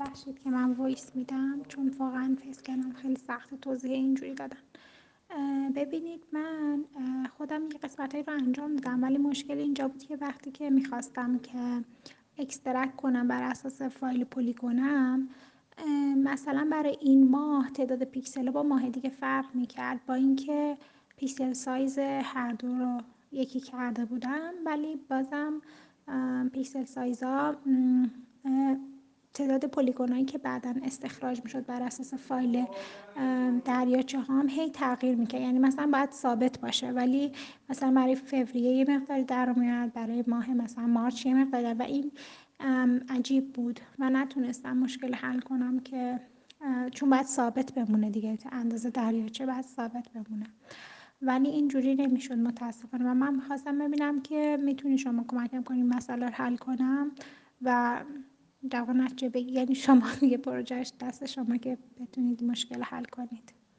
ببخشید که من وایس میدم چون واقعا فیس کردم خیلی سخت توضیح اینجوری دادن. ببینید من خودم یه قسمتایی رو انجام دادم، ولی مشکل اینجا بود که وقتی که میخواستم که اکسترکت کنم بر اساس فایل پلیگونم، مثلا برای این ماه تعداد پیکسل با ماه دیگه فرق میکرد، با اینکه پیکسل سایز هر دو رو یکی کرده بودم، ولی بازم پیکسل سایزها تعداد پلیگونایی که بعداً استخراج میشد بر اساس فایل دریاچه هم هی تغییر میکنه. یعنی مثلا باید ثابت باشه، ولی مثلا برای فوریه یه مقداری در میاد، برای ماه مثلا مارچ یه مقداری و این عجیب بود و نتونستم مشکل حل کنم که چون باید ثابت بمونه دیگه، اندازه دریاچه باید ثابت بمونه، ولی اینجوری نمیشد متاسفانه. و من میخواستم ببینم که میتونی شما کمکم کنیم مسئله رو حل کنم و در واقع نتیجه بگی، یعنی شما دیگه پروژهش دست شما که بتونید مشکل حل کنید.